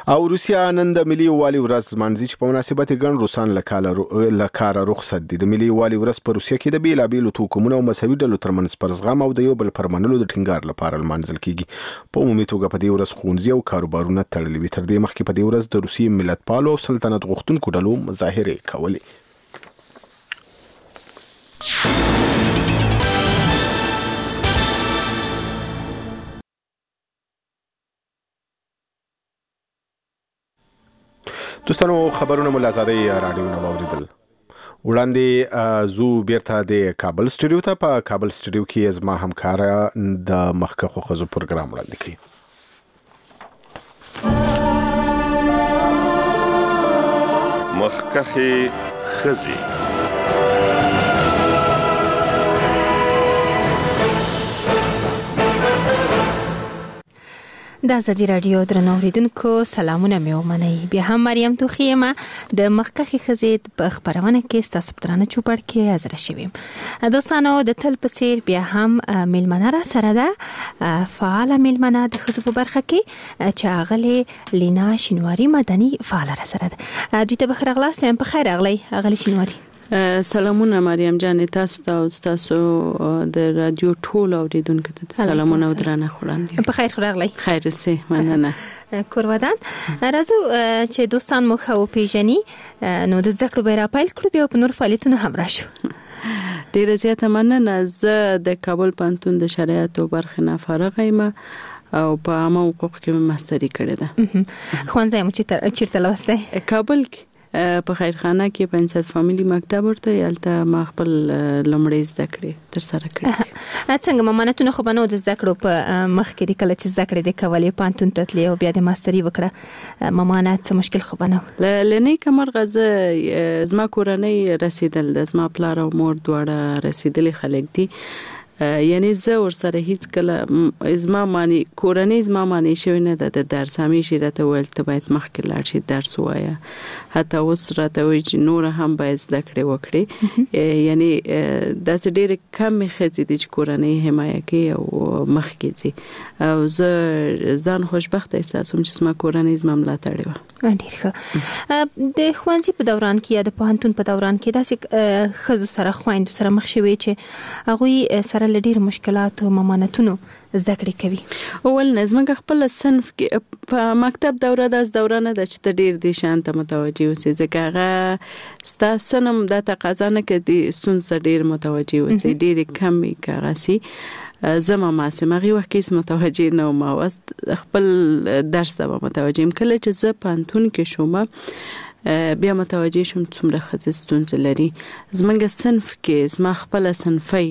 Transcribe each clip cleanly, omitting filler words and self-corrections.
او روسیا نن د ملي یووالي ورځ لمانځي چې په مناسبت ګڼ روسان له کاره رخصت دي. د ملي یووالي ورځ په روسیا کې د بیلابیلو توکمونو او مذهبي ډلو ترمنځ پر زغم او د یو بل پر منلو د ټینګار لپاره لمانځل کیږي. په عمومي توګه په دې ورځ ښوونځي او کاروبارونه تړلي وي. تر دې مخکې په دې ورځ د روسي ملتپالو او سلطنت غوښتونکو ډلو مظاهرې کولې. دوستانو خبرونه مو له آزادۍ راډیو نه واوریدل. وړاندې زو بیرته د کابل سټوډیو ته. په کابل سټوډیو کې زما همکاره د مخکښو ښځو پروګرام وړاندې کوي. مخکښې ښځې. د ازادي راډیو درنو اوریدونکو سلامونه مې ومنئ. بیا هم مریم توخی یم د مخکښې ښځې په خپرونه کې ستاسو په درانه چوپړ کې حاضر شوم. دوستانو د تل په څیر بیا هم میلمنه را سره ده، فعاله میلمنه د ښځو په برخه کې چې اغلې لینا شینواری مدني فعاله را سره ده. دوی ته بخیر راغلاست. په خیر راغلی اغلې شینواری. سلامونه مریم جان، تاسو ته او تاسو د رادیو ټول اوریدونکو ته سلامونه او درنه وړاندې. په خیر راغلی. خیر سي مننه. کورودان راځو چې دوستان مو خو پیژني، نو د زده کړو بیره پیل کړو، بیا په نور فعالیتونو هم راشو. ډیره زیاته مننه. زه د کابل پوهنتون د شرایطو برخه نه فارغ یم او په عامه حقوق کې ماستری کړې ده. ښوونځی مو چیرته لوستی؟ کابل کې په خیرخانه کې په انصاف فامیلی مکتب ورته یالته ما خپل لومړی زده کړې تر سره کړې. څنګه مامانتونه خو بنو د زده کړو په مخ کې کله چې زده کړې د کولې پانتون تتلې او بیا د ماستری وکړه، مامانات څه مشکل خو بنو؟ لنی کمرغه زما کورنۍ رسیدل د زما پلار او مور دواړه رسیدلې خلک دي. یعنی زه ورسره هیڅ کله زما معنی کورنۍ زما معنی شوی نه ده د درس. همیشه راته ویل ته باید مخکې لاړ شې درس ووایه. حتی اوس راته وایي چې نور هم باید زده کړې وکړې. یعنی داسې ډېرې کمې ښځې دي چې کورنۍ حمایه کوي او مخکې ځي. او زه ځان خوشبخته احساسوم چې زما کورنۍ زما ملاتړې وه. ډېر ښه. د ښوونځي په دوران کې یا د پوهنتون په دوران کې داسې ښځو سره خویندو سره مخ شوي چې هغوی سره له ډېرو مشکلاتو مامانتونو زده کړې کوي؟ اول زموږ خپل صنف کې په مکتب دوره داس دوره نه ده چې ته ډېر دې شان ته متوجه اوسې، ځکه هغه ستا سنم دا تقاضا نه کوي د ستونزو ډېر متوجه اوسې، ډېرې کمې که هغه سي. زما ماسم هغې وخت کې متوجه نه وم، اوس خپل درس ته به متوجه یم. کله چې زه پوهنتون کې شوم بیا متوجه شوم څومره ښځې ستونزې لري. زموږ صنف کې زما خپله صنفۍ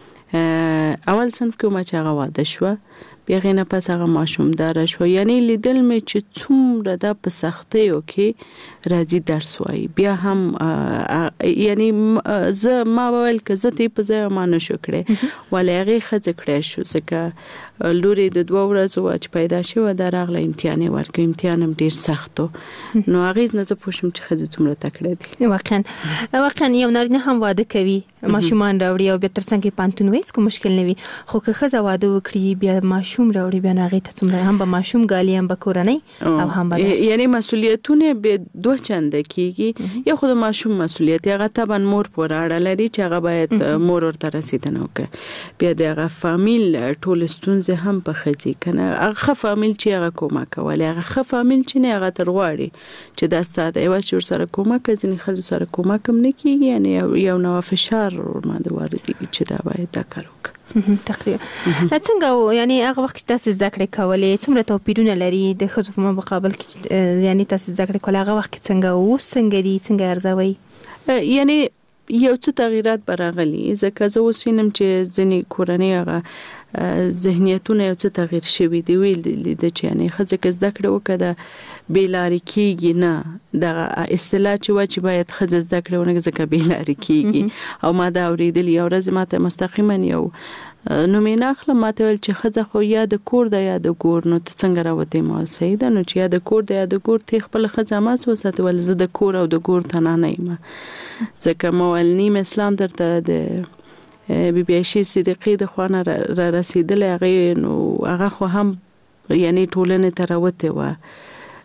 اول صنف کې ما چې هغه واده شوه، بیا غینه پس هغه ماشومداره شوه. یعنی لیدل مې چې څومره دا په سختیو کې راځي درس وایي. بیا هم یعنی ما وویل که زه تی په ځای ما نشو کړی، ولی هغې ښځې کړی شو ځکه لورې د 2 ورځو چې پیدا شوه دا راغله امتحان یې ورکړ. امتحان هم ډېر سخت و. نو هغې نه زه پوه شم چې ښځې څومره تکړه دي. واقعا یو نارینه هم واده کوي، ماشومان راوړي او بیا تر څنګ یې پوهنتون وایي کوم مشکل نه وي، خو که ښځه واده وکړي بیا ماشوم راوړي بیا هغې ته څومره هم به ماشوم ګالي هم به کورنۍ او هم به یعنی مسؤلیتونه به 2 چنده کیږي. یا خود ماشوم مسؤلیت هغه طبعا مور پورې اړه لري چې هغه باید مور ورته رسیدنه وکړي. بیا دغه فامیل ټول ستونزې هم په ښځې کنه هغه فامیل چې هغه کومک کوي، هغه فامیل چې نه هغه تر غواړي چې دا ستاسو یو چې سره کومک کوي، ځینې ښځو سره کومک هم نه کیږي. یعنی یو نو فشار ورماده واردېږي چې دا باید دا کار وکړي. تقریبا څنګه یعنی هغه وخت تاسو زده کړې کولې څومره توپیرونه لري د ښځو په مقابل کې؟ یعنی تاسو زده کړې کولې هغه وخت کې څنګه اوس څنګه دي، څنګه ارزوي؟ یعنی یو څه تغیرات براغلي، ځکه زه اوس وینم چې ځینې کورنۍ هغه ذهنیتونه یو څه تغییر شوي دي. ویل دي چې یعنی ښځه که زده کړې وکړه بیلارې کیږي نه. دغه اصطلاح چې و چې باید ښځه زده کړې ونه ځکه بیلارې کیږي. او ما دا اورېدلي یو ورځ ماته مستقیما یو نومې نه اخلم، ماته ویل چې ښځه خو یا د کور ده یا د ګور، نو ته څنګه راوتې؟ ما ویل صحیح ده، نو چې یا د کور ده یا د ګور ته خپله ښځه هماس وساتې. ویل زه د کور او د ګور تنه نه یم، ځکه ما ویل نیم اسلام درته د بی بی عایشې صدیقې د خوا نه را رسیدلی. هغې نو هغه خو هم یعنی ټولنې ته راوتې وه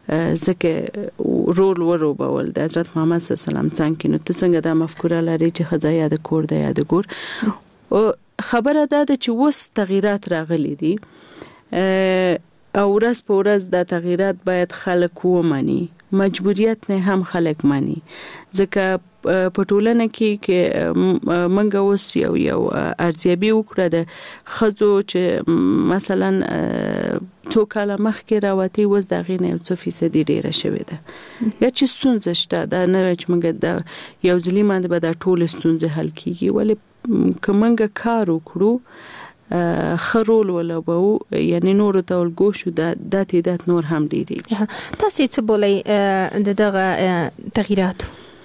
ځکه رول وروبول د حضرت محمد صلی الله علیه وسلم څنګه نو ته څنګه دا مفکوره لري چې خزا یا د کور د یا د ګور خبره ده چې وس تغیرات راغلي دي او ورځ په ورځ دا تغیرات باید خلک ومني مجبوریت نه هم خلک مانی ځکه په ټولنه کې منګه اوس یو ارزیابي وکړه د خزو چې مثلا څو کاله مخکې راوتی وز د غینې 1% ډیره شوې ده یا چې ستونزه شته دا نه چې منګه د یو ځلی باندې به د ټول ستونزې حل کیږي ولې کومنګه کار وکړو خرول ولا بو یعنی نور ته ولګو د تعداد نور هم ډیری تاسو څه بولئ دغه تغیرات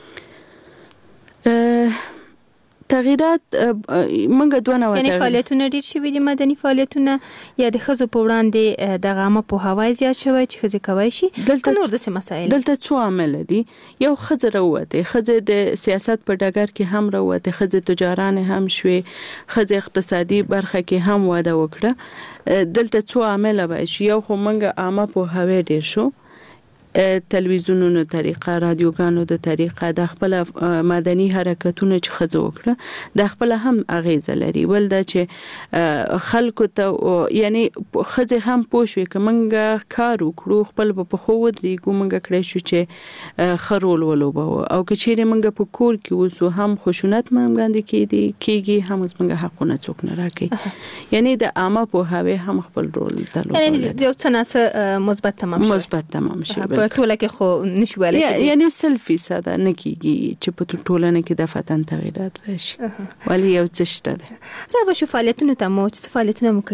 تغیرات منګه دوه نوع یعنی فعالیتونه ډیر شوي دي مدني فعالیتونه یا د خزو په وړاندې د عامه پوهاوی زیات شوی چې خزي کوي شي دلته نور د مسایل دلته څو عامل دي یو خزه راوته خزه د سیاست په ډګر کې هم راوته خزه تجاران هم شوي خزه اقتصادي برخه کې هم واده وکړه دلته څو عامل به شي یو خو منګه عامه پوهاوی ډیر شو تلویزیونونو طریقه رادیوګانو د طریقه د خپل مدني حرکتونو چې خزو وکړه د خپل هم اغیزه لري ول دا چې خلکو ته یعنی خزه هم پوښوي کومنګ کار وکړو خپل په خو ودري کومنګ کړی شو چې خرول ولوبو او کچېره منګ په کور کې وسو هم خشونت منګاندې کیږي هم منګ حقونه څوک نه راکې یعنی د عامه پوهاوی هم خپل رول درلود یعنی یو څه نه مثبت تمام شي ټوله کې خو نشو ویل یعنی 100% نه کیږي چې په ټولنه کې د فتن تغیرات راشي ولی یو څه شته ده را به شو فعالیتونه ته مو چې فعالیتونه مو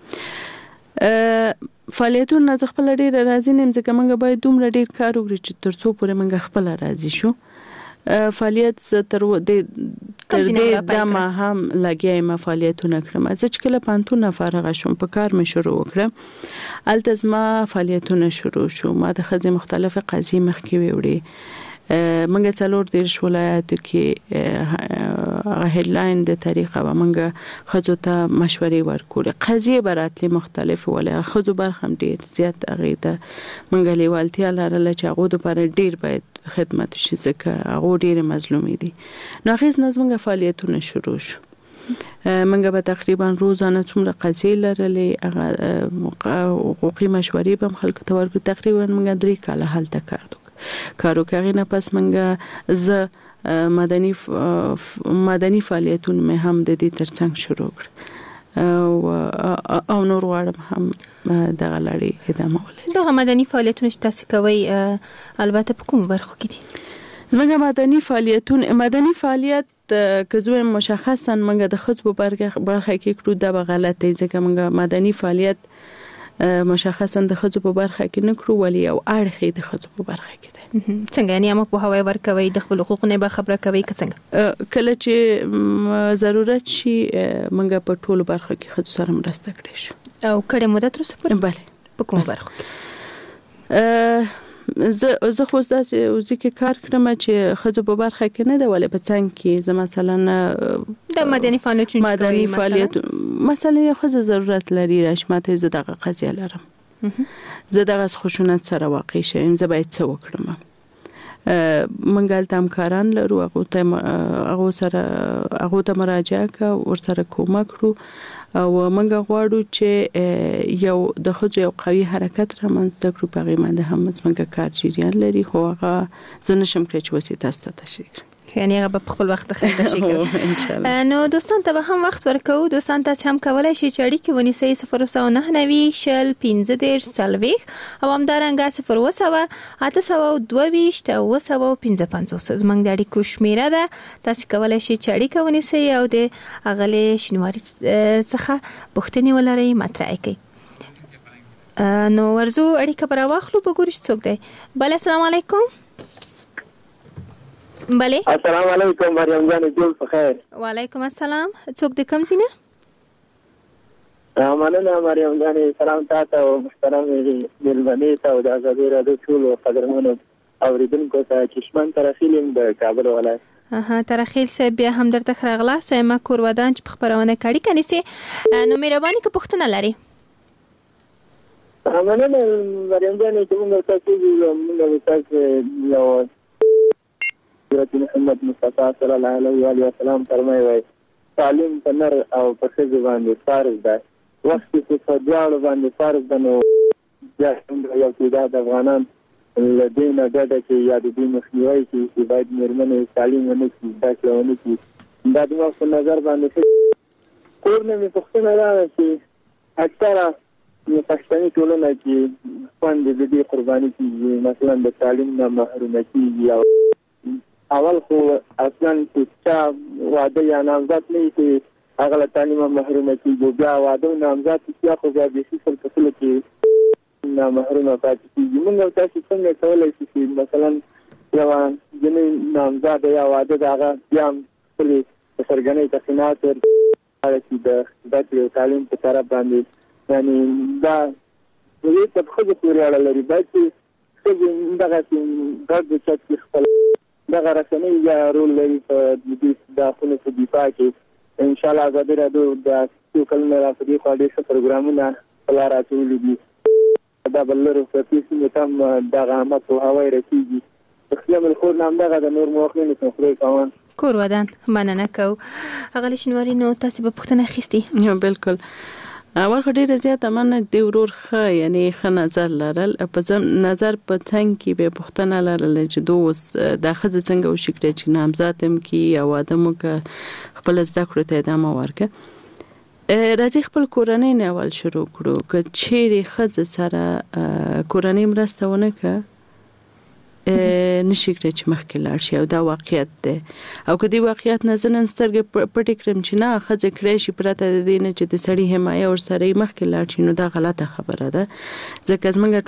کړی فعالیتونه د خپل ډیر راځي نیم ځکه موږ باید دومره ډیر کار وکړو چې ترڅو پورې موږ خپل راځي شو فعالیت تر دې دمه هم لګیایم فعالیتونه کړم چې کله پانتونه فارغ شوم په کار مې شروع وکړم التزما فعالیتونه شروع شو ما د خزې مختلفه قضیې مخکې وړي منګه څلور دیرش ولایتو کې هیډلاین د طریقه و منګه خزو ته مشورې ورکول قضیې براتلی مختلف ولای خزو برخم ډیر زیات اغیده منګه لیوالتیا لرله چې هغه د پر ډیر باید خدمت شي ځکه هغه ډیر مظلومی دي نو غیز نظمنګه فعالیتونه شروع شو منګه به تقریبا روزانه څومره قضیې لرلې حقوقي مشورې به خلکو ته ورکو تقریبا منګه 3 کاله هلته کارو کوي نه پس منګه ز مدني فعالیتونه مې هم د دې ترڅنګ شروع کړ او نور غواړم هم دغه لړۍ ادامه ولري دغه مدني فعالیتونه چې تاسو کوي البته په کوم برخو کې دي زموږ مدني فعالیت کزوی مشخصا منګه د خصوص په برخه کې کړو دا غلطه ځکه منګه مدني فعالیت مشخصا د خزو په برخه کې نه کړو ولی او اړخې د خزو په برخه کې ده څنګه یعنی ما په هواي ورکوي د خپل حقوقو به خبره کوي څنګه کله چې ضرورت شي منګه په ټولو برخه کې خزو سره مرسته کړی شو او کړه مدت تر څو بله په کوم برخه کې زه خو داسې وزي کې کار کړم چې خزو په برخه کې نه ده ولې په څنګه کې زه مثلا د مدني فعالیت مثلا یو خزو ضرورت لري راشماته زه دغه قضیه لرم زه دغه خشونت سره واقع شوم زه باید څه وکړم منګل تام کاران لرو هغه ته مراجعه کا ور سره کومک کړو او منګه غواړو چې یو د خځو یو قوي حرکت را منځته کړو په غیمه هم منګه کار جریان لري خو هغه زنه شم کړی چې وسیته تاسو ته شي یعنی هغه په خپل وخت خیر شي ان شاء الله نو دوستان ته هم وخت ورکو دوستان تاسو هم کولای شئ چې اړیکه ونیسئ 099 شل 15 سلويخ او هم دارنګه 0 زمنګ د اړیکو شمیره ده تاسو کولای شئ چې اړیکه ونیسئ او د اغلې شنواري څخه پوښتنې ولرئ مطرح کړئ نو ورزو اړیکه پر واخلو په ګورش څوک دی بل السلام علیکم بله السلام علیکم مریم جان جوړ په خیر وعلیکم السلام څوک د کوم ځینه مننه مریم جان سلام تاسو او محترم ملمنې ته او د ازادي راډیو ټول قدرمنو اوریدونکو ته چشمن ترخیلم د کابل ولایت ترخیل صاحب بیا هم درته خراغلاس ما کور ودان چې خبرونه کړي کنيسي نو مهرباني که پښتنه لري مننه مریم جانې چې موږ تاسو موږ تاسو یو حضرت محمد مصطفی صلی الله علیه وسلم فرمایي تعلیم په نر او په ښځو باندې فرض ده. وخت چې په دواړو باندې فرض ده نو بیا یو تعداد افغانان له دې نه ډډه کوي یا د دې مخنیوی کوي چې باید مېرمنې تعلیم ونه کړي، زده کړه ونه کړي. دا زما په نظر باندې کور نه مې پوښتنه راغله چې اکثره پښتني ټولنه کې خویندې د دې قرباني کېږي، مثلا د تعلیم نه محرومه کېږي. او اول خو اصلا چې چا واده یا نامزد نه وي چې هغه له تعلیمه محرومه کېږي، بیا واده او نامزد چې خو بیا بیخي سل په سلو کې محرومه پاتې کېږي. موږ تاسو څنګه کولی شو چې مثلا یوه جنۍ نامزده یا واده د هغه بیا هم خپلې سرګنۍ ته قناعت ورکړي چې د زده کړې او تعلیم په طرف باندې یعنې دا دې ته په ښځو پورې اړه لري. باید چې ښځې دغسې ګډ د چت کې خپل دغه رسنۍ یا رول لري په دې داخلو په دفاع کې. انشاءالله ازادي راډیو د څو کلونو را په دې خوا ډېر ښه پروګرامونه په لاره اچولي دي. دا بل لرو په پیسې تم دغه عامه پوهاوی رسېږي. تخلیم الخور نام دغه د نور موخلینو څخه خدای کوان کور ودان مننه کو. هغه شنواري نو تاسو په پښتنه اخیستي؟ یا بالکل ورخه ډیره زیاته مننه دی ورور ښه یعنی ښه نظر لرل. په نظر په څنګه کې به پښتنه لرل چې دوس د خځه څنګه وشکړي چې نامزادم کی یا واده مو خپل زده کړو ته ادامه ورکړي. راځي خپل کورنۍ نه اول شروع کړو که چیرې ښځه سره کورنۍ مرسته ونه کړه نشي کړی چې مخکې لاړ شي او دا واقعیت دی. او که دې واقعیت نه زه نن سترګې پټې کړم چې نه ښځه کړی شي پرته د دې نه چې د سړي حمایه ورسره یې مخکې لاړ شي نو دا غلطه خبره ده. ځکه زموږ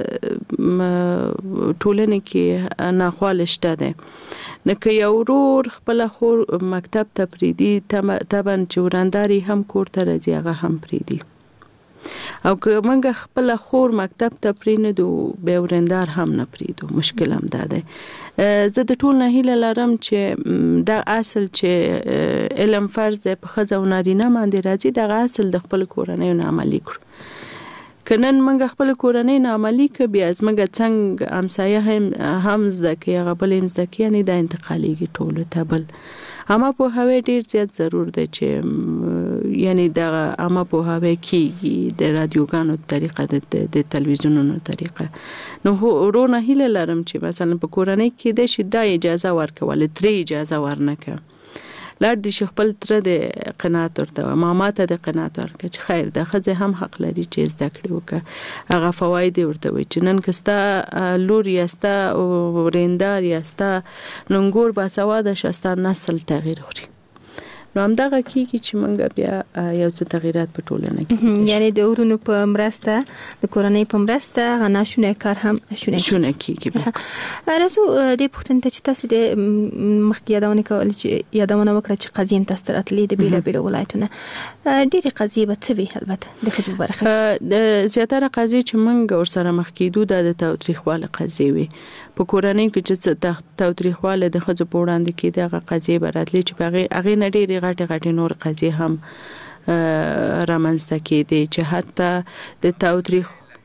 ټولنې کې ناخواله شته دی. نو که یو ورور خپل خور مکتب ته پریدي طبعا چې ورانداري هم کور ته راځي هغه هم پریدي. او که موږ خپل خور مکتب ته پریندو به ورندار هم نه پریدو مشکل هم ده دی. زه د ټول نه هیله لرم چې دا اصل چې علم فرض دی په ښځه او نارینه باندې راځي دغه اصل د خپل کورنۍ نه عملي کړو. که نن موږ خپل کورنۍ نه عملي کړو بیا زموږ څنګه همسایه هم زده کوي هغه بل هم زده کوي یعنې دا انتقالیږي ټولو ته. بل عامه پوهاوی ډیر زیات ضرور دی چې یعنی دغه عامه پوهاوی کیږي د رادیوګانو طریقه د تلویزیونونو طریقه. نو ورونه هیله لرم چې مثلا په کورنۍ کې د شي د اجازه ورکول ترې اجازه ورنکه لار دي خپل تر د قناعت ورته ماما ته د قناعت ورکړي چې خیر د ښځه هم حق لري چې زده کړي وکړي هغه فواید ورته وي چې نن کستا لور یاستا ورندار یاستا ننګور باسواده شستا نسل تغییر وکړي. نو هم دغه کیږي چې موږ بیا یو څه تغیرات په ټولنه کې یعنی د ورونو په مرسته د کورنۍ په مرسته غناشونه کار هم شونه کیږي. راځو د پښتون ته چې تاسو د مخکې یادونه کول چې یادونه وکړه چې قضیه تاسو راتلې د بیل بیل ولایتونه ډېری قضیه به څه وي البته د خځو برخه د زیاتره قضیه چې موږ ورسره مخ کېدو د تاریخواله قضیه وي په کورنۍ کې چې تاریخواله د خځو په وړاندې کې دغه قضیه براتلی چې هغه نه ډېری غټه نور قضیه هم رامنځته کېدي چې حتی د تاریخ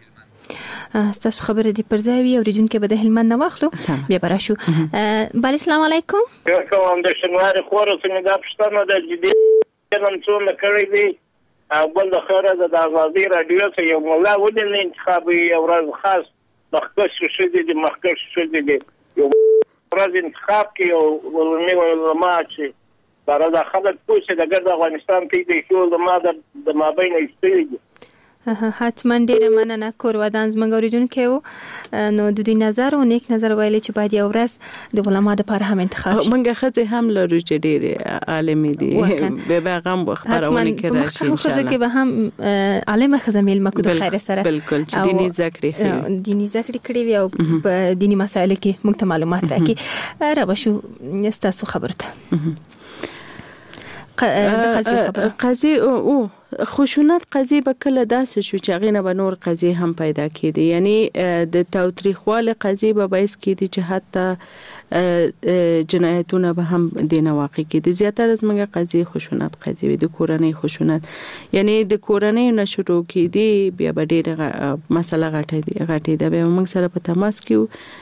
تاسو خبره دي پر ځای وي اوریدونکو به د هلمند نه واخلو بیا براشو. بل السلام علیکم. کوم د شنوار خور څنګه د پښتنو د جدي نن څومره کړی دی او بل د خیره د ازادي رادیو څخه یو مولا ودل انتخاب یو ورځ خاص مخکش شو دي مخکش شو دي یو ورځ انتخاب کې یو علماء چې برای خلک پوښتنه د ګرد افغانستان کې د شو د مابین ایستلې حتما ډیره مننه کور ودان زموږ اوریدونکو نو د دې نظر او نیک نظر ویلي چې باید یو ورځ د علماء لپاره هم انتخاب شي. موږ خځه هم لرو چې ډیره عالمي دي به غم خبرونه کوي راشي ان شاء الله خځه کې به هم عالمه خځه مل مکو د خیر سره بالکل چې دیني زکړي کړي وي او په دینی مسایلو کې موږ ته معلومات راکړي. را بشو تاسو خبرته قضیه او خشونت قضیه به کله داسې شو چې هغې نه به نور قضیې هم پیدا کېدې. یعنی د تاوتریخوالي قضیې به باعث کېدې چې حتی جنایتونه به هم دینه واقع کېدې. زیاتره زموږ قضیې خشونت قضیې وي، د کورنۍ خشونت. یعنی د کورنۍ نه شروع کېدې بیا به ډېره مسله غټېده. بیا موږ سره په تماس کې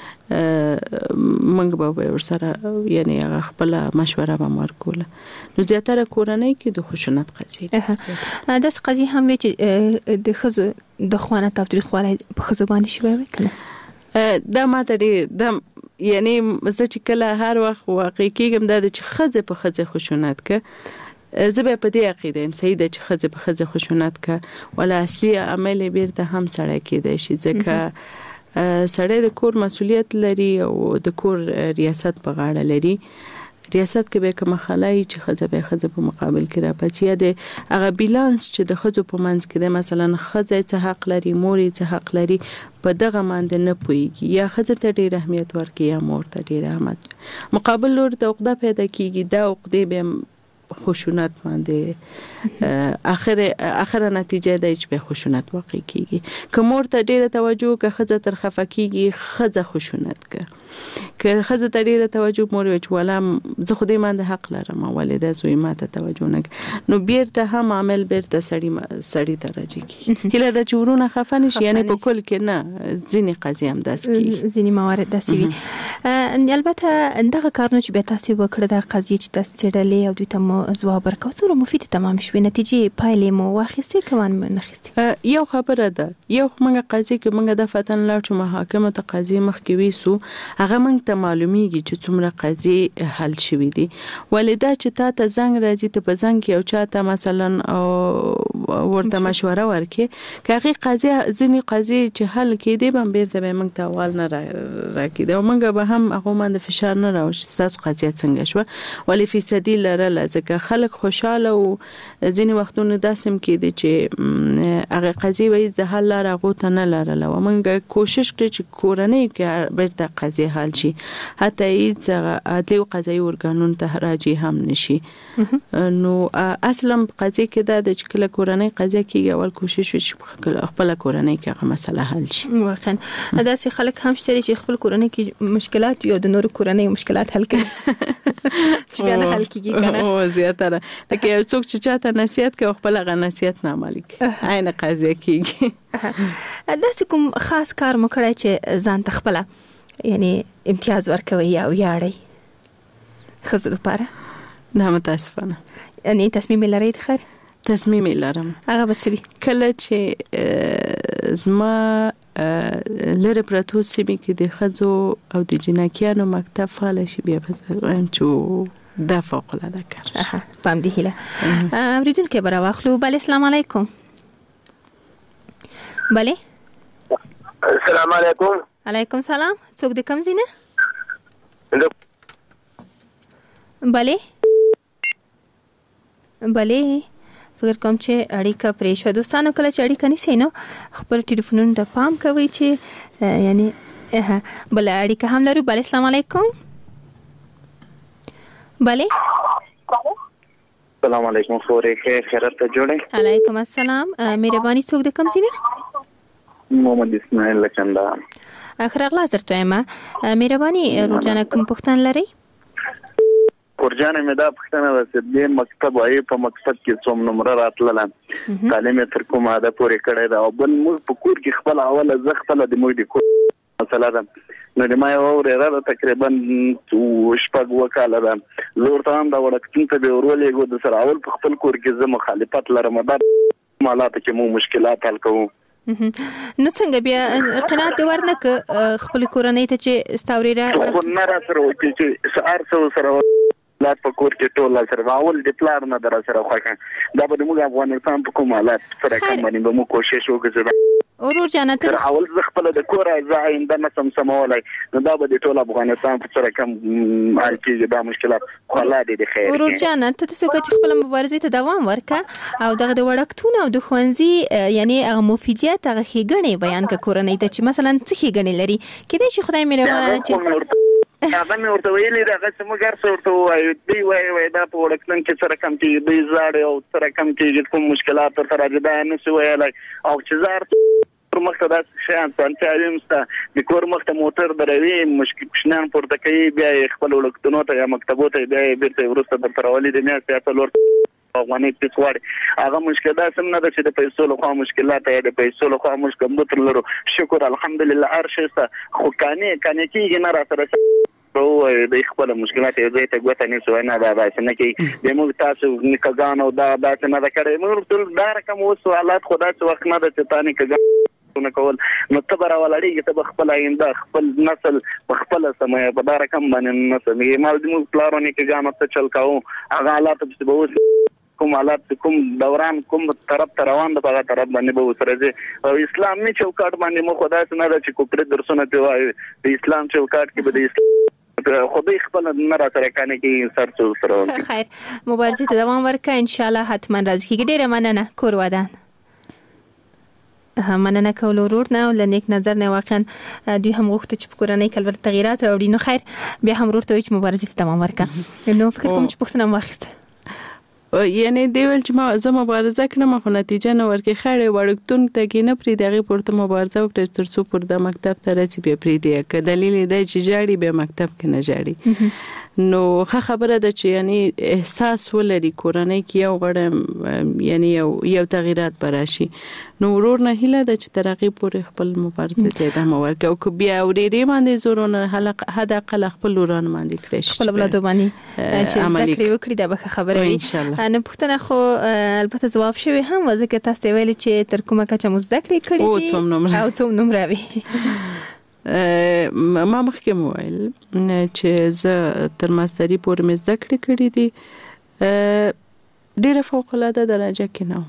موږ به ورسره یعنی هغه خپل مشوره به ورکوله. نو زیاتره کورنۍ کې د خشونت قضیې داس قضیې هم وي چې د ښځو د خوانه تاوتریخوالی په ښځو باندې شوی وي کنه. دا ماته ډېر یعنی زه چې کله هر وخت واقع کېږم دا چې ښځې په ښځې خشونت که زه به په دې عقیده یم صحیح ده چې ښځې په ښځې خشونت که ولا اصلي عمل یې بیرته هم سړی کېدای شي ځکه سړی د کور مسؤلیت لري او د کور ریاست په غاړه لري. ریاست کې به کوم خلای چې ښځه په مقابل کې راپاتې یا د هغه بیلانس چې د ښځو په منځ کې د مثلا ښځه څه حق لري مور څه حق لري په دغه باندې نه پويږي یا ښځه ته ډېر اهمیت ورکړي یا مور ته ډېر اهمیت مقابل لور ته عقده پیدا کیږي. دا عقده به خشونت باندې اخر نتیجه د اچ په خشونت واقع کیږي. که مور ته ډیره توجه که ښځه تر خفه کیږي ښځه خشونت که ښځه ته ډیره توجه مور وچ ولا زه خو دې باندې حق لرم ولې د زوی ماته توجه نه نو بیرته هم عمل بیرته سړی ته راځي. هله د چورونه خفه نشي یعنی په کل کې نه ځینې قضیې هم داس کیږي ځینې موارد داسې وي. البته دغه کارونه چې به تاسو وکړه د قضیې چې تاسو څېړلې او دوی ته ځواب ورکاو څومره مفید تمام شوې نتیجې پایلې مو واخیستې کوم نخستې. یو خبره ده یو موږ قضیې کې موږ د فتن لا چې محاکمه ته قضیې مخکې ویسو هغه موږ ته معلومیږي چې څومره قضیې حل شوې دي. ولې دا چې تا ته زنګ راځي ته په زنګ کې او چاته مثلا ورته مشوره ورکې که هغه قضیې ځینې قضیې چې حل کېدې به بیرته به موږ ته اول نه راکېده او موږ به هم هغه باندې فشار نه راوړو تاسو قضیه څنګه شو ولې فیصدي لرله ځکه خلک خوشاله او ځینې وختونه داسم کېدی چې هغه قضیه وایي د حل لاره غو ته نه لرله او موږ کوشش کړو چې کورنۍ کې بیرته قضیه حل شي حتی هیڅ عدلي او قضایي ارګانونو ته راځي هم نشي. نو اصلا قضیه کې دا د کله کورنۍ قضیه کېږي اول کوشش وشي خپل کورنۍ کې هغه مسله حل شي. واقعا داسې خلک هم شته چې خپل کورنۍ کې مشکلات یو د نور کورنۍ مشکلات حل کوي چې بیا نه حل کېږي کنه. او زیاتره لکه یو څوک چې چاته نصیحت کوي خپل هغه نصیحت نه عملي کوي عین قضیه کېږي. داسې کوم خاص کار مو کړی چې ځان ته خپل یعنی امتیاز ورکوي یا ویاړي ښځو لپاره؟ نه متاسفانه یعنی تصمیم لرئ خیر؟ تصمیم لرم. هغه به څه وي؟ کله چې زما لره پراتو سیمې کې د ښځو او د جنکیانو مکتب فعال شي بیا وایم چې دا فوق العاده کار. فهم دي هله. اوریدونکو برا واخلو. بله السلام علیکم. بله السلام علیکم. علیکم سلام. څوک د کوم ځای نه؟ بله فکر کوم چې اړیکه پرې شوه. دوستانو کله چې اړیکه نیسئ نو خپل ټلیفونونو ته پام کوئ چې یعنی بله اړیکه هم لرو. بله السلام علیکم. بله السلام علیکم. خورې خیرت ته جوړې. علیکم السلام. مهرباني څوک د کوم ځای نه؟ محمد اسماعیل لکنده. اخر اغلاس درته یم. مهرباني روزانه کوم پوښتنه لرئ؟ ورجانه مې دا پښتنه ده چې د مکتب وايي په مکتب کې څوم نمبر راتلل تعلیم تر کومه ده پورې کړی دا او بل موږ په کور کې خپل اوله زه خپل د موږ د کور مسله ده نو د ما یو ورېره تقریبا شپږ وکاله ده زور ته هم دا وړکتون ته به ورولېږو د سره اول په خپل کور کې زه مخالفت لرم دا مالات کې مو مشکلات حل کوو. نو څنګه بیا قناعت ورنک خپل کورنۍ ته چې استاوريره نه را سره وکړي چې سار سره لا په کور کې ټول سره اول د پلان نه در سره خوښه دا به موږ افغانستان په کومه حالت سره کوم باندې به مو کوشش وکړو. اورور جنت اول خپل د کور ځای د نسم سمولای نو دا به ټول افغانستان په سره کوم حل کېږي دا مشکلات خلا دي د خیر. اورور جنت ته څه چې خپل مبارزه ته دوام ورکا او دغه د وړکتون او د خوانزي یعنی هغه مفیدیت هغه خېګنې بیان ک کورنۍ ته چې مثلا څه خېګنې لري کله چې خدای مهربانه چې هغه مې ورته ویلي دغه چې موږ هر څه ورته ووایو دوی وایي دا په وړکتن کې څه رقم کېږي دوی زاړې او څه رقم کېږي کوم مشکلات ورته راځي دا یې نشي ویلی او چې زه هر کور مخ ته داسې شیان اسانتیاوې هم شته د کور مخ ته موټر دروي کوچنیان پورته کوي بیا یې خپل وړکتنو ته یا مکتبو ته بیا یې بېرته وروسته درته راولي د میاشتې یا څلور افغانۍ پیس غواړي هغه مشکل داسې هم نه ده چې د پیسو لخوا مشکلات یا د پیسو لخوا موږ کمپیوټر لرو شکر الحمدلله هر شی شته خو کانې کېږي نه راسره د خپل مشکلات یې ځای ته ګوته نیسو نه دا داسې نه کوي د موږ تاسو نیکهګانو دا داسې نه ده کړی موږ ټول دا رقم اوس حالات خو داسې وخت نه ده چې تا نیکهګان نه کول نو ته به راولاړېږي ته به خپل آینده خپل نسل په خپله سموې په دا رقم باندې نه سمېږي ما زموږ پلارو نیکهګانو څه چل کوو هغه حالاتو پسې به اوس کوم حالات کوم دوران کوم طرف ته روان ده په هغه طرف باندې به ورسره ځي او اسلامي چوکاټ باندې مو خو داسې نه ده چې کوپرې درسونه پرې وایو د اسلام چوکاټ کې به د خدای خپل نه راسره کانې کې سر څه سره خیر مبارزې ته دوام ورکړه ان شاء الله حتما راځي کېږي ډېره مننه کور ودان مننه کول ورور نه ول نیک نظر نه واقعا دوی هم غوښته چې په کورنۍ کې البته تغیرات راوړي نو خیر بیا هم ورور ته وایي چې مبارزې ته دوام ورکړه نو فکر کوم چې پوښتنه مو واخیسته یعنی دی ویل چې ما زه مبارزه کړم خو نتیجه نه ورکې خړې وړکتون ته کې نه پرې دغه پورته مبارزه وکړه تر څو پر د مکتب ته رسي بیا پرې دی که دلیل دی چې جاړي به مکتب کې نه جاړي نو خبره ده چې یعنی احساس ولري کورنۍ کې یو غړم یعنی یو تغیرات براشي نو ورور نه هیله ده چې ترقی پورې خپل مبارزه ته ادامه ورکړي او بیا ورېری باندې زورونه حد اقل خپل وران باندې کړی خپل بلادو باندې چې ذکر وکړي دا به خبره وي نه پښتنه خو البته جواب شوی هم ځکه تاسو ویل چې تر کومه کچه مو ذکر کړی او څوم نمبر وي ما مخکې ویل چې زه تر ماستري پورې مې زده کړې دي ډېره فوق العاده درجه کې نه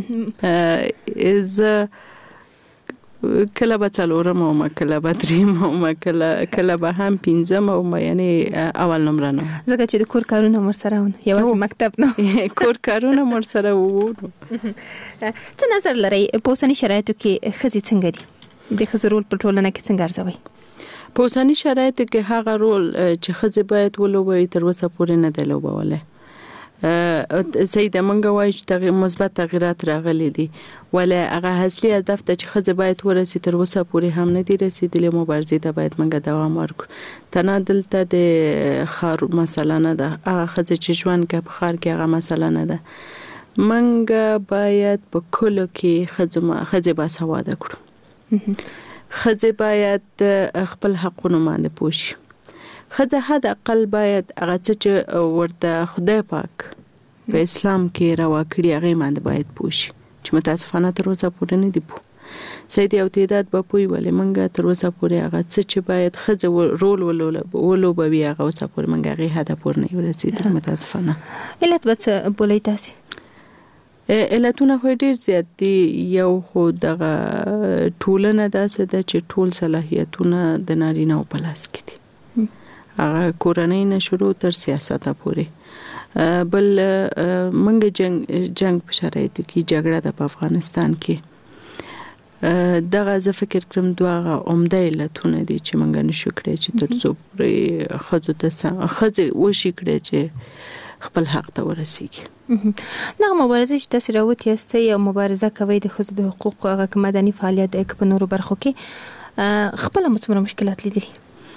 زه کله به څلورم او کله به دریم او کله به هم پنځم او یعنی اول نمبر نه ځکه چې د کور کارونه مر سره ونه یوازې مکتب نه کور کارونه مر سره وو څه نظر لري په اوسني شرایطو کې ښځې څنګه دي د ښځو رول په ټولنه کې څنګه ارزوي په اوسني شرایطو کې هغه رول چې ښځې باید ولوبوي تر اوسه پورې نه دی لوبولی سیده منګه وایي چې مثبت تغیرات راغلي دي ولې هغه اصلي هدف ته چې ښځې باید ورسي تر اوسه پورې هم نه دي رسیدلې مبارزې ته باید منګه دوام ورکړو تنه دلته د خار مسله نه ده هغه ښځې چې ژوند کوي په خار کې هغه مسله نه ده منګه باید په کلو کې ښځې باسواده کړو ښځې باید خپل حقونه باندې پوه شي ښځه حد اقل باید هغه څه چې ورته خدای پاک په اسلام کې روا کړي هغه باندې باید پوه شي چې متاسفانه تر اوسه پورې نه دی پوه سید یو تعداد به پوي ولې منګه تر اوسه پورې هغه څه چې باید ښځه رول ولوبوي هغه اوسه پورې منګه هغه هدف پورې نه ورسېدل متاسفانه علت به څه بولئ تاسو علتونه خو ډیر زیات دي یو خو دغه ټولنه داسې ده چې ټول صلاحیتونه د نارینه په لاس کې دي هغه کورنۍ نه شروع تر سیاست پورې بل منګ جنگ په شرایطو کې جګړه د افغانستان کې دغه زه فکر کوم دوه عمده علتونه دي چې منګ نشو کړی چې تر څو پرې خځه وشي کړی چې خپل حق ته ورسیږي نه مبارزه چې تاسو راوتی یاستئ او مبارزه کوي د ښځو د حقوقو هغه مدني فعالیت په نورو برخو کې خپل څومره مشکلات لیدلي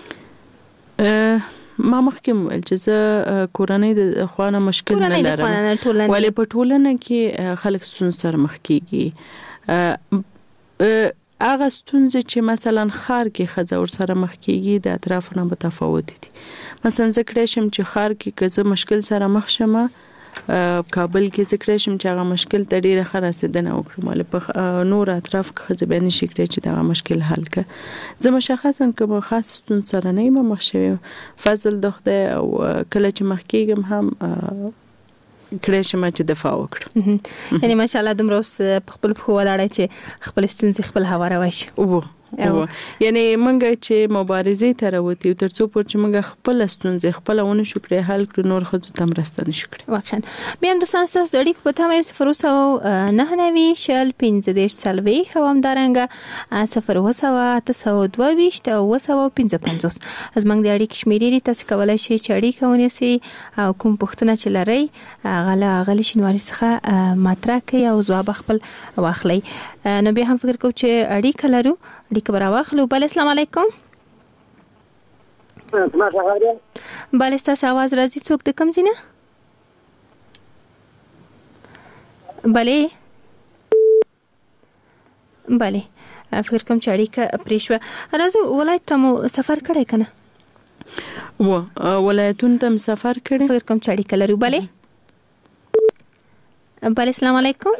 ما مخکې ویل چې زه کورنۍ د خوانه مشکل نه لرم ولې په ټولنه کې خلک ستونزې سره مخ کیږي هغه ستونزې چې مثلا خار کې ښځه ور سره مخ کیږي د اطرافونو متفاوت دي مثلا ذکر شم چې خار کې که مشکل سره مخ شمه کابل کې ذکر شم چې هغه مشکل ته ډیره خراسیدنه وکړم ول په نور اطراف کې ځبې نشي کړی چې دا مشکل حل کړي زه مشخصا کوم خاص ستون سره نه مخ شوم فضل د خدای او کله چې مخ کېږم هم کړی شم چې دفاع وکړم یعنی ماشاءالله دومره خپل خو ولاړی چې خپل ستونزې خپل هواره وشي او یعنی موږ چې مبارزې ته راوتی تر څو پورې چې موږ خپل ستونزې خپل ونه شو کړې حل کړو نور خو ته مرسته نشو کړې. واقعا بیا هم دوستان ستاسو د اړیکو په تمه 009 شل 15 سلوي خو هم دارنګه 0 او 255 زمنګ د اړیکې شمیرې تاسو کولای شئ چې اړیکه ونیسئ او کوم پوښتنه چې لرئ غلی شینواري څخه مطرح کړئ او ځواب خپل واخلئ. نو بیا هم فکر کوم چې اړیکه لرو اړیکه برا واخلو. بل السلام علیکم. بل تاسو आवाज راځي څوک د کوم ځای نه؟ بله فکر کوم چې اړیکه پریښوه. راځو ولایت ته مو سفر کړی کنه؟ ولایتونو ته سفر کړی فکر کوم چې اړیکه لرو. بله السلام علیکم.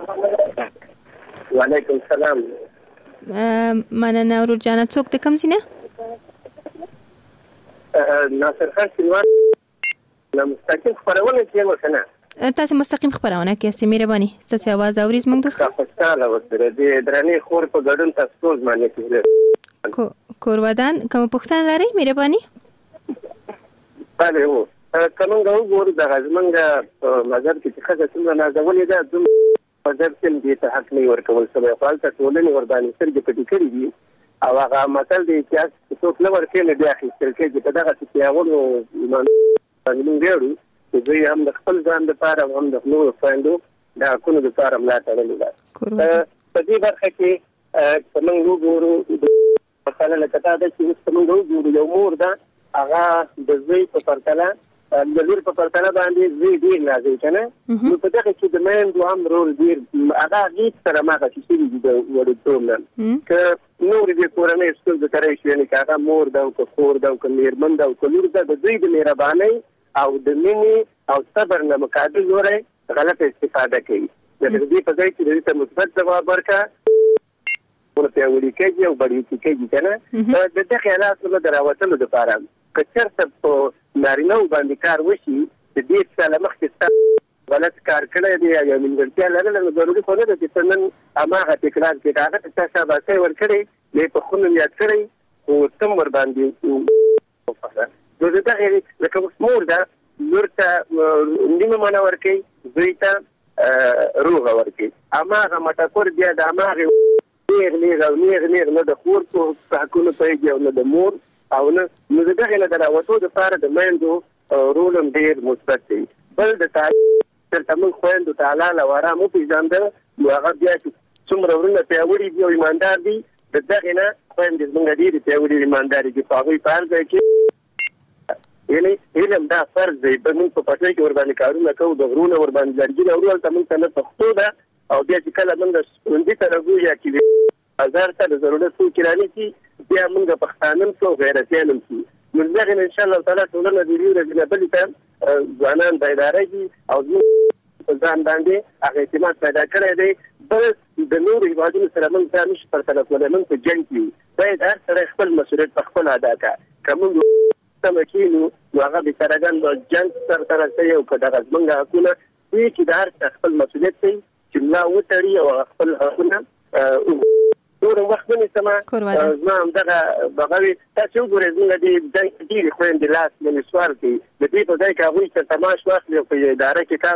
وعلیکم السلام. مننه ورور جانه څوک د کوم ځای نه؟ ناصر خان سلوان مستقیم خبرونه کوي کنه؟ تاسو مستقیم خبرونه کوي استې مهرباني تاسو आवाज اورئ زموږ دوستان. خوشاله وسره دې درنې خور په ګډون تاسو باندې کېږي. کور ودان کوم پوښتنه لرئ مهرباني؟ بله هو کومه وګورئ د غزمنګ نظر کې څه څنګه نازولې ده زم په ځکه دې ته حق نه ورکول سره خپل ټولنې وردانې سرګې پټې کړې دي او هغه مثال دی چې څوک نه ورکې نه بیا اخیستل کېږي په دغه چې یاغونو باندې ویړو چې دوی هم د خپل ځان لپاره هم د نورو خویندو د حقونو لپاره ملاتړ لري. په دې برخه کې څنګه وګورو مثلا لکه دا چې څنګه وګورو یو مور ده هغه د زوی په پرتله د لور په پرتله باندې زوی ډیر نازل کنه نو په دغه کې د میندو هم رول ډیر هغه هیڅ سره ماغه چې د وړتوب نه ک نور دې کورنۍ ستل د کرای شي نه کاغه مور دا او کور دا او میرمن دا او لور دا د دوی د مهرباني او د مینې او صبر نه مقابل وره غلطه استفاده کوي. د دې په ځای کې د مثبت جواب ورکا ورته وړي کوي او بړي کوي کنه د دې خیالات له دراوتلو لپاره کچرته په نارینه باندې کار وشي د دې څخه مخکې غلط کار کړی دی یا منځلتیا لرله ضروري خو نه ده چې څنن هغه تکرار کړي هغه تاسو به ور کړی له په خونو یاد کړی او تم ور باندې د دې غیر لکه مور ده لورته نیمه معنا ورکي دوی ته روغ ورکي اما هغه مټکور بیا د اماغه نیر نه د خور په حقونو پیږي او نه د مور او نه دغه نه دراوتو د پاره د میندو رولم ډیر مثبت دی. بل د تاسو خويندو تعالی لواره مو پیژاند نو هغه بیا چې څومره ورنه پیاوړي دی او ایماندار دی دغه نه خويندې څنګه دي پیاوړي ایمانداري کې پاوی پار دی کې یعنی علم دا فرض دی په موږ په پټه کې ور باندې کارونه کوو د غرونه ور باندې لرګي او ورته موږ ته نه پښتو ده او بیا چې کله موږ ستوندې ته راغو یا کې هزار ته ضرورت څو کرانی چې بیا موږ پښتانم څو غیرتيانم چې موږ دغه ان شاء الله تعالی ټولنه د دې ورځې بل ته ځوانان بیدارېږي او ځان باندې هغه اعتماد پیدا کړی دی. بل د نور هیوادونو سره موږ ته نشي پرتله کولای موږ په جنګ کې باید هر سره خپل مسؤلیت په خپل ادا کړي کوم تمکینو هغه به سرګان د جنگ سره سره یو کډه غزمنګه حقونه دې چې د هر خپل مسؤلیت دی چې لا وتړي او خپل حقونه نور وخت نه سما زما دغه بغوي تاسو ګورئ زموږ د خويندې لاس من سوال کې د دې په ځای کې هغه چې تماش واخلي په اداره کې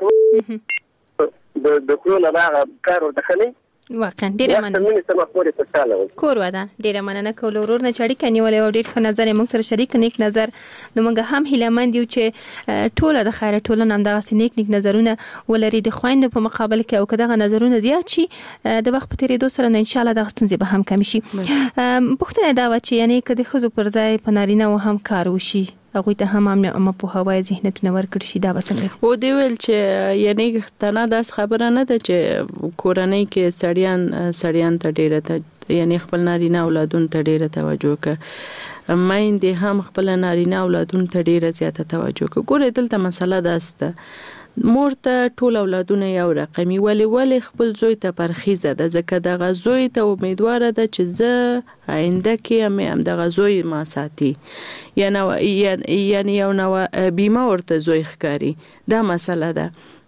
کار د کورونه هغه کار ورته واقعا ډیره مننه کور ودا ډیره مننه کول ورور نه چړی کني ولې ډیر ښه نظر موږ سره شریک نیک نظر نو موږ هم هیلمند یو چې ټوله د خیرت ټولنه هم دغه نیک نظرونه ولري د خويند په مقابل کې او کداغه نظرونه زیات شي د وخت په تیریدو سره ان شاء الله د ستونزې به هم کم شي. پښتنه دا و چې یعنی کدي خزو پر ځای په نارینه و هم کار وشي هغه ته هم په هوای ذهنیتونه ورکړ شي دا وسنګ او دی ویل چې یعنی تنه داس خبره نه ده چې کورنۍ کې سړیان ته ډیره ته یعنی خپل نارینه اولادون ته ډیره توجه کوي مایندې هم خپل نارینه اولادون ته ډیره زیاته توجه کوي. ګوره دلته مسله داسته مور ته ټول اولادونه یو رقمي ولی خپل زوی ته پرخیزه ده ځکه دغه زوی ته امیدواره ده چې زه آینده کې هم دغه زوی ما ساتي یعنی یو نو بیمه ورته زوی ښکاری دا مسله ده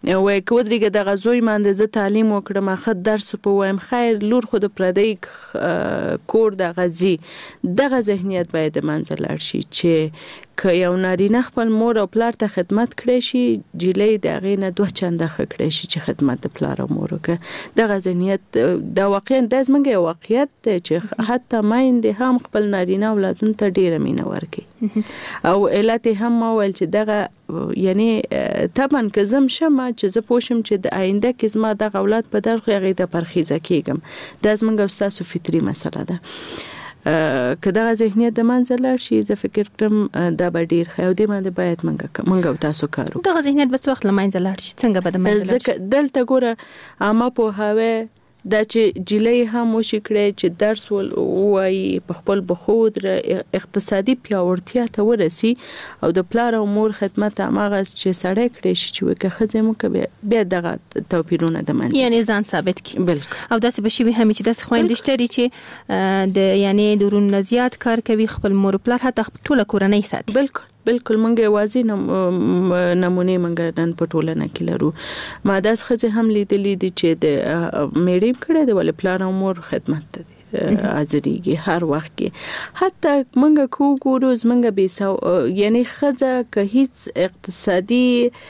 وای کودريګه د غزوی باندې زه تعلیم وکړم خد درس په وایم خیر لور خو د پردی کور د غزي دغه ذهنیت باید منځ لاړ شي چې که یو نارینه خپل مور او پلار ته خدمت کړي شي جلې د غینه دوه چنده کړي شي چې خدمت د پلار او مور وکړي دغه ذهنیت د واقعا د زمنګ واقعیت چې حتی مایندې هم خپل نارینه اولادونو ته ډیره مینه ورکړي او علت هم ویل چې دغه یعنی طبعا که زم شمه چې زه پوښم چې د آینده کې زما د اولاد په درخه غي د پرخیزه کېږم د زمنګ استاد فطری مسله ده که دغه ذهنیت د منځ لاړ شي زه فکر کوم دا به ډیر خو دې باندې باید منګه تاسو کارو دغه ذهنیت به وخت لمنځ لاړ شي څنګه به د منځ لاړ شي دلته ګوره اما په هاوی دا چې جلې هم وشي کړي چې درس وایي په خپل بخود اقتصادي پیاوړتیا ته ورسي او د پلار او مور خدمت هغه چې سړی کړي شي چې وکه خځه مو کې بیا دغه توپیرونه د منځ یعنی ځان ثابت کی بالکل او داسې بشي به هم چې داسې خويندشتري چې د یعنی درون نزيات کار کوي خپل مور پلار حتی ټول کورنۍ ساتي بالکل مونږه واضح نمونه مونږ نن په ټولنه کې لرو ما داس خځه هم لیدلې دي چې د میډیم کړه د ول پلان او مور خدمت حاضرېږي هر وخت کې حتی مونږ کو ګورو زمونږ به یعنی خځه که هیڅ اقتصادي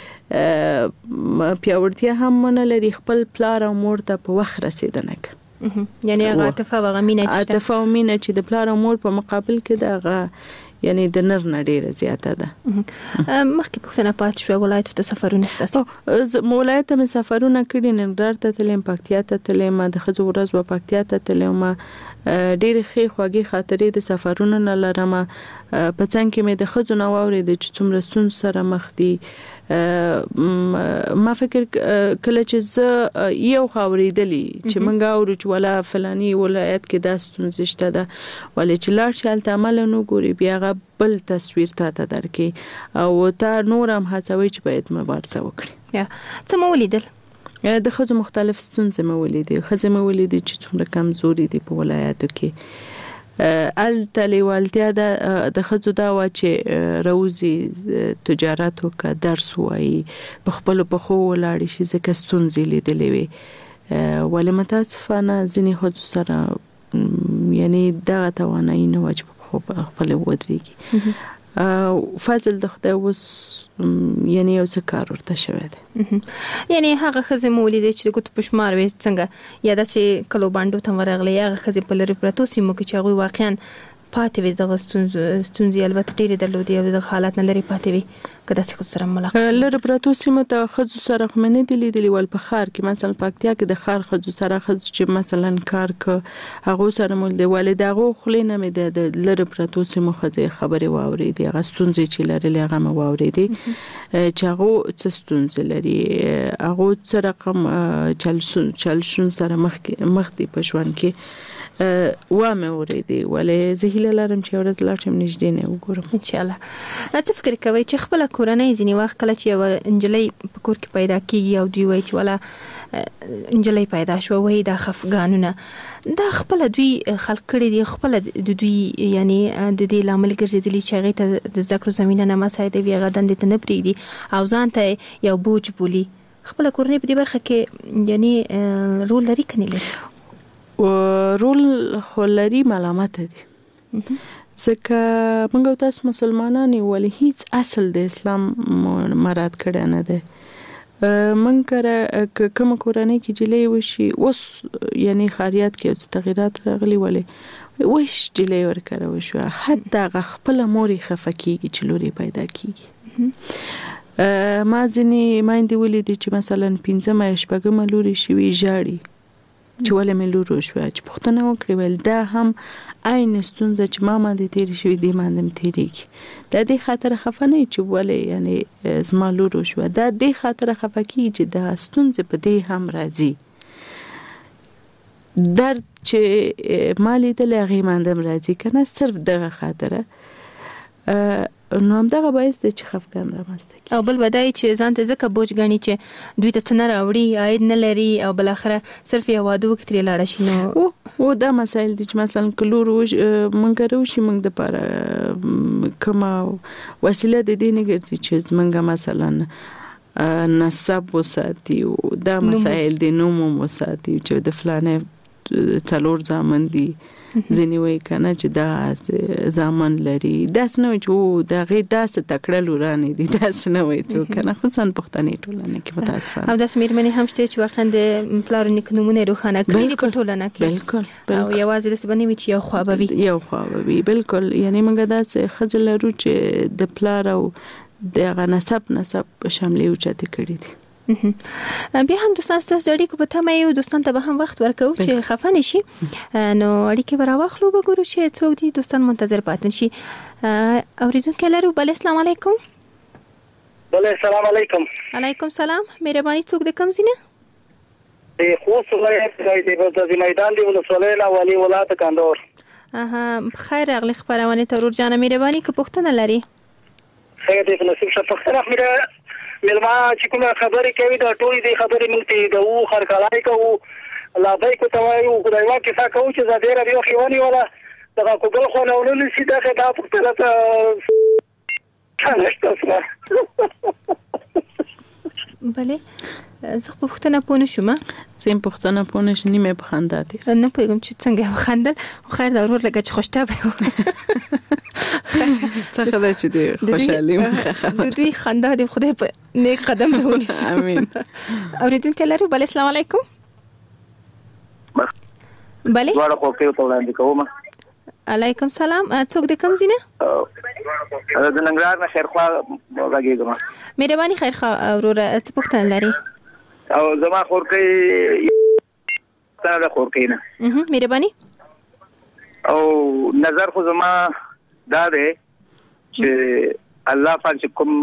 پیاوړتیا هم نه لري خپل پلان او مور ته په وخت رسیدنه کوي یعنی هغه عاطفه او مینه چې د پلان او مور په مقابل کې دغه یعنی د نر نه ډیره زیاته ده مخکې پښتنه پات شو ولایت ته سفرونه ستاسو ولایت ته سفرونه کړي نن ته تلم پکتیا ته تلم د خزو ورځ و پکتیا ته تلم ډیره ښه خوږی خاطرې د سفرونه نه لرم په څنګه کې مې د خزو نو اورید چې څومره سن سره مخ دي ما فکر کله چې زه یو خاورېدلی چې منګه اورو چې ولا فلاني ولایت کې دا ستونزه شته ده ولې چې لاړ شال ته عمل نو ګوري بیا بل تصویر ته درکې او تا نورم هڅوي چې باید مبارزه وکړي یا څه مو ولیدل د خځو مختلف ستونزې مو ولیدي خځې مو ولیدي چې څومره کمزوري دي په ولایتو کې التلیوالتیا د خځو دا و چې روزي تجارت وکړه درس وایي په خپل په خو ولاړ شي ځکه ستونزې لیدلې وي ولې متاسفانه ځینې خځو سره یعنی دا توانایي نه واجب خپل ودرېږي فضل د خدای وس یعنی یو څه کار ورته شوی دی یعنی هغه خزه مولید چې ګوت پښمار وي څنګه یا داسې کلو باندې ته ورغلی هغه خزه په لری پرتو سیمو کې چې هغه واقعا پاتې وي د ستونزې البته ډېری درلودي او د حالات نه لري پاتې وي کله چې سره ملاقات لری پرتو سیمو ته خزو سره خمنه دي لیدلی ول په خار کې مثلا پکتیا کې د خار خزو سره خزو چې مثلا کار ک هغه سره مول دی ولې دغه خلینه مې د لری پرتو سیمو خزه خبره واوري دی هغه ستونزې چې لري هغه مې واوري دی چې هغه څه ستونزې لري هغه څه رقم چلشون سره مخ دی په ژوند کې و مې ورېدي ولې زه هیله لرم چې ورځ لا چې نږدې نه وګورم ان شاء الله څه فکر کوي چې خپل کورنۍ ځینی وخت کله چې یو انجلۍ په کور کې پیدا کیږي او دوی وایي چې ولا انجلۍ پیدا شو وایي د خفګانونه دا خپل دوی خلق کړي دي خپل د دوی یعنی د دې لامل ګرځېدلی چې هغه ته د ذکر زمينه نه مساعده وي هغه دند ته نه پریدي او ځان ته یو بوج بولی خپل کورنۍ په دې برخه کې یعنی رول لري کني لري رول خلري ملامت دي ځکه موږ تاسو مسلمانان ولې هیڅ اصل د اسلام مراد کړه نه ده موږ کړه کوم کورنۍ کې جلې وشي اوس یعنی خاریات کې تغیرات راغلي ولې وش جلې ورکړه وشو حتی خپل موري خفکیږي چې لوري پیدا کیږي ما ځنی مایندې ولې چې مثلا 15 مې شپږم لوري شوي جاړي چې ولې مې لور شو چې پښتنه وکړي ول دا هم عین ستونزه چې ما باندې تیر شوی دی باندې تیریږي د دې خاطر خفنه چې ولې یعنی زما لور شو دا د دې خاطر خفکی چې دا ستونزه په دې هم راځي درد چې مالی د لغې باندې راځي کنه صرف دغه خاطره نو هم دغه باعث د چې خفګان رامنځته کی او بل بدای چې ځان ته زکه بوج غني چې دوی ته څنګه راوړي عاید نه لري او بل اخره صرف یو واده وکړي لاړ شي نو او دا مسائل دي چې مثلا کلور مونږ راوشي مونږ د پاره کومه وسیله د دې نه ګرځي چې مونږ مثلا نسب وساتي او دا مسائل د نوم وساتي چې د فلانه 4 زامن دي ځینې وایي کنه چې دا زامن لري داس نه چې دا غي داس تکړه لورانې دي داس نه وایي څوک کنه خصوصا پښتني ټولنه کې متاسفانه او داس میرمنې هم شته چې واخند پلار نکونمونه روخانه کړي دي په ټولنه کې او یوازې د سبنی وی چې یو خوا به وي بالکل یعنی موږ داس خځل لرو چې د پلار او د نسب شاملې اوچته کړي دي بیا هم دوستان ستاسو د اړیکو په تمه یو دوستان ته به هم وخت ورکو چې خفه نشي نو اړیکې به راواخلو وګورو چې څوک دي دوستان منتظر پاتې شي اوریدونکو لرو بل السلام علیکم بل السلام علیکم علیکم سلام مهرباني څوک د کوم زینه خو څه د میدان دی ولسوالۍ لا والی ولایت کندور خیر اغلی خبرونه ته ورور جان مهرباني که پښتنه لري خیر دې نصیب شه پښتنه مې ملما چې کومه خبرې کوي دا ټولې دې خبرې موږ ته د وو خرکلای کوو لا دای کو توایو خدای واکه څه کوو چې زه ډېر یو خيونی ولا دا کوګل خو نه ولول شي دا په ته بله زه په پښتنه پونه شوم زم پښتنه پونه شنی مې بخنداتي نه پوهیږم چې څنګه خندل خو خیر دا ورور لګه چې خوشته به څنګه دا چې دی خوشالي د دوی خندا دی خدای په نیک قدم به ونیسي امين اوریدونکو لرو بل السلام علیکم بله وړه خو کې ته وړاندې کوم علیکم سلام څوک د کوم زینه د ننګرهار نه خیرخوا راګیږم مهرباني خیرخوا اورور څه پوښتنه لري او زما خور کې ستاره خور کې نه مهرباني او نظر خو زما دا دی چې الله پاک کوم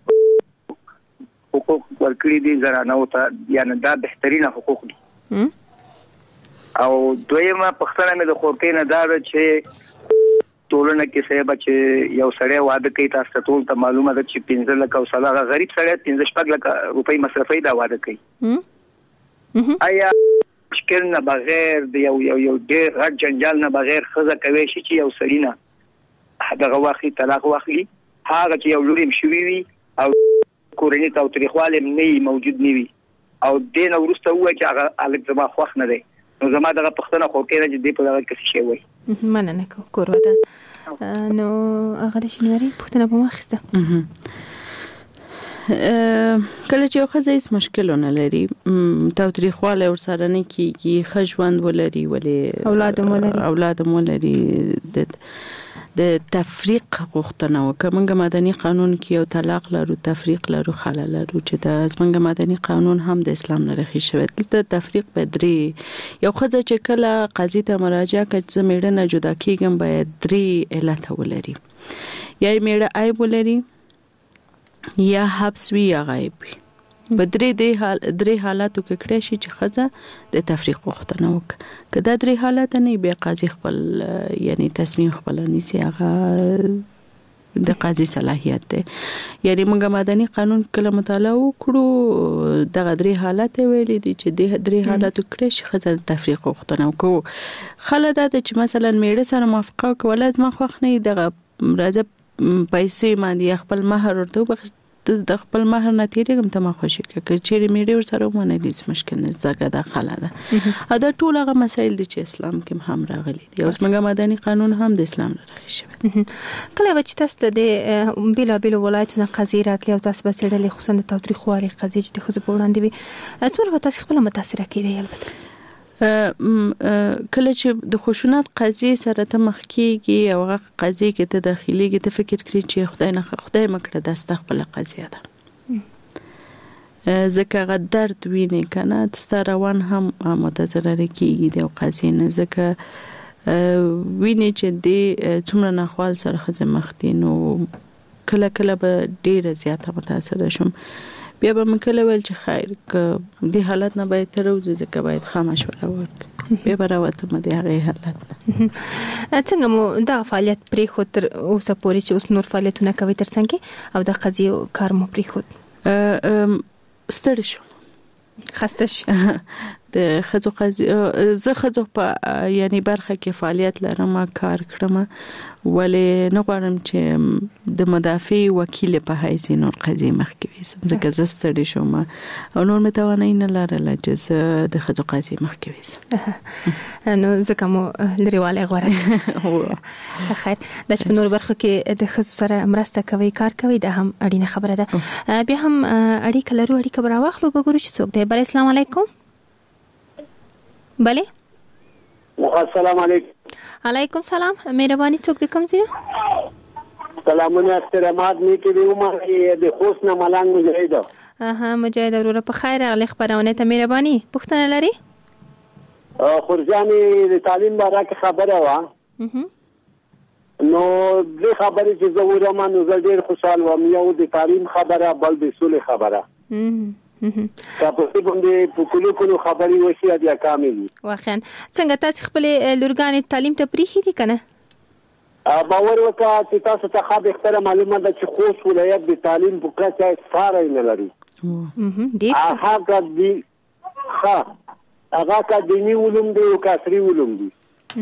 حقوق ورکړي دي زنانه او ته یعنی دا بهترینه حقوق دي او دویمه پښتنه مې د خور کې نه دا چې ټولنه کې څه بچي یو سړی واده کوي تاسو ټول ته معلومه ده چې 15 لک او سلاغه غریب سړی 15 لک روپۍ مصرفي دا واده کوي آیا مشکل نه بغیر د یو ډېر غټ جنجال نه بغیر خزه کوي چې یو سړی نه دغه واخلي طلاق واخلي هغه چې یو لوري شوی وي او کورنۍ تاوتریخواله نه موجود نه وي او دین ورسته وای چې هغه الک زما خوښ نه دی نو زما دغه پښتنه خو کې نه دې په دغه کې شي وای مننه کور ودا نو هغه شنوري پښتنه په مخسته کله چې یو خځه هیڅ مشکلونه لري تاوتریخواله ورسره نه کیږي خجوند ولري ولې اولاد مولري د تفریق غوښتنه وکړه مدني قانون کې یو طلاق لرو تفریق لرو خلل لرو چې د زمنګ مدني قانون هم د اسلام نه رخي شوی د تفریق بدري یو خځه چې کله قاضي ته مراجعه کوي چې میړه نه جدا کیږم باید 3 علت ولري یا میړه عیب ولري یا حبس وی یا غیب په درې حالاتو کې کړی شي چې خځه د تفریق غوښتنه وکړي کله درې حالات نه به قاضي خپل یعنی تصمیم خپل نیسي هغه د قاضي صلاحیت ده یعنی موږ مدني قانون کله مطالعه وکړو دغه درې حالات ویلي دي چې د درې حالاتو کړی شي خځه د تفریق غوښتنه وکړي خله دا چې مثلا میړه سره موافقه وکړه ولې ما خوښ نه دغه راځه پیسې باندې خپل مہر ورته د خپل مہر نه تیریږم ته ما خوشی کې چې میډي ور سره مونږ نه هیڅ مشکل نه زګه دا خاله ده دا ټول هغه مسایل دي چې اسلام کې هم راغلي دي اوس موږ مدني قانون هم د اسلام راغلی شوی کله چې تاسو د بلا ولایتونو قضیې راتلی او تاسو به سړلې خصوصا د تاوتریخوالي قضیې چې د خزو په وړاندې وي څومره تاسو خپل متاثر کیدی البته کله چې د خشونت قضیه سره ته مخ کیږي او هغه قضیه کې ته داخليږي ته فکر کړی چې خدای مکړه د خپل قضیه ده ځکه غدرد ویني کنه د روان هم متضرر کیږي د قضیه نه ځکه ویني چې د څومره ناخوال سره خزه مخ دي نو کله به ډیره زیاته متاثر شم بیا به مکله ول چې خیر ک دې حالت نه باید تر اوسه ځکه باید خامشوره ورک بیا براوته مده هغه حالت څنګه مو دا فعالیت پرې خو تر اوسه پورې چې اوس نور فعالیتونه کوي تر څنګه او د قضیه کار مو پرې خو ستړي شو خسته شو د خځو زه خځو په یعنی برخه کې فعالیت لرم کار کړم ولې نه غواړم چې د مدافع وکیل په حیث نور قضیه مخکې وسم ځکه زه ستړي شوم او نور مې توانای نه لرله چې زه د خځو قضیه مخکې وسم نو ځکه مو لريواله غوړه خیر د شپې نور برخه کې د خځو سره مرسته کوي کار کوي دا هم اړینه خبره ده بیا هم اړیکه لرو اړیکه برا واخلو وګورو چې څوک دی بل السلام علیکم بله السلام علیکم علیکم سلام مهرباني څوک د کوم ځای سلامونه احترامات می کې عمر د خوشنه ملنګ مجاهد مجاهد وروره په خیر اغلی خبرونه ته مهرباني پښتنه لري خورجاني د تعلیم باره کې خبره وا نو د خبرې چې زه ورما نو زه ډیر خوشاله وم یو د تعلیم خبره بل د سولې خبره تاسو باندې په کلو خبري وشي د کامل واخین څنګه تاسو خپل لورګانې تعلیم ته پریخي دي کنه باور وکړه چې تاسو ته خاطر اختر معلومه ده چې خوست ولایت د تعلیم په کچه ساره نه لري هغه دي هغه کا دینی علوم دي او کسری علوم دي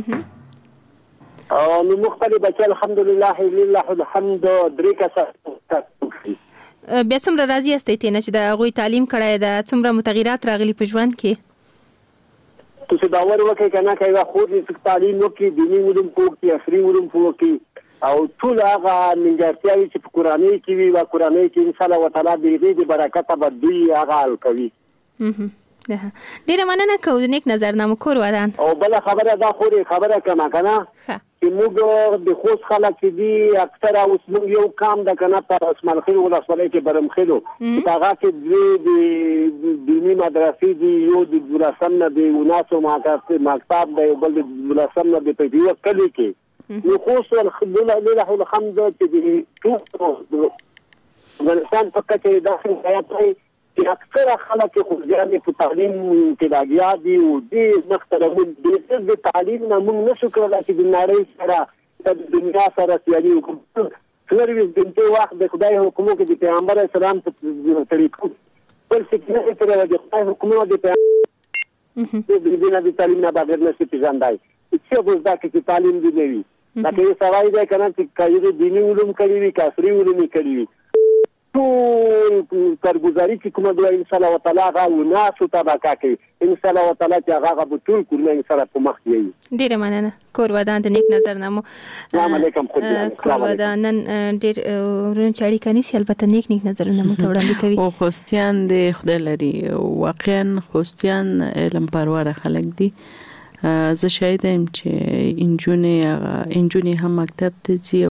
او نو مختلف بچ الحمدلله لله الحمد درې کسه بیا څومره راضي استئ ته چې د غوي تعلیم کړای دا څومره متغیرات راغلي په ژوند کې تاسو دا باور وکړئ کنه چې خو دې تعلیم وکړي دینی علوم کوي افری علوم کوي او ټول هغه منځتیاوي چې په قرآني کې وي او قرآني کې ان شاء الله تعالی دې برکت به دوی هغه کوي ډیره مننه کوم د نیک نظرنامه کور ودان او بل خبره دا خوري خبره کما کنه چې موږ د خوست خلک دي اکثره اوس موږ یو کام د کنه پر اسماعیل خیل ولسوالۍ کې برمخلو هغه کې د دینی مدرسې دي یو د ولسم نه دی وناسو مکتب دی بل د ولسم نه دی په یو کلی کې نو خوست له الحمد چې د افغانستان په کچه داخل حیات چې اکثره خلک خو ځانې په تعلیم کې لاګیا دي او دې مختلفون د تعلیم نه موږ نشو کولای چې د نړۍ سره د دنیا سره سیالي وکړو څلورویشت ګنټې وخت د خدای حکمو کې د پیغمبر اسلام په طریقو بل څه نه تر د خدای حکمو د پیغمبر د تعلیم نه بغیر نشي پیژندای چې په ځکه چې تعلیم دی نوي لکه سوای دا کنه چې کایره دینی علوم کوي کافری علوم کوي ټول کارګزاري چې کومه دوی ان شاء الله تعالی غو ناسو تباکا کوي ان شاء الله تعالی چې هغه به ټول کورنۍ سره په مخ دی ډیره مننه کور ودان د نیک نظرنامو السلام علیکم کور ودان نن ډیر ورن چاړي کني سی البته نیک نظرنامو ته وړاندې کوي او خوستیان د خدای لري واقعا خوستیان علم پرور خلک دي زه شاید ایم چې انجونی هم مکتب ته ځي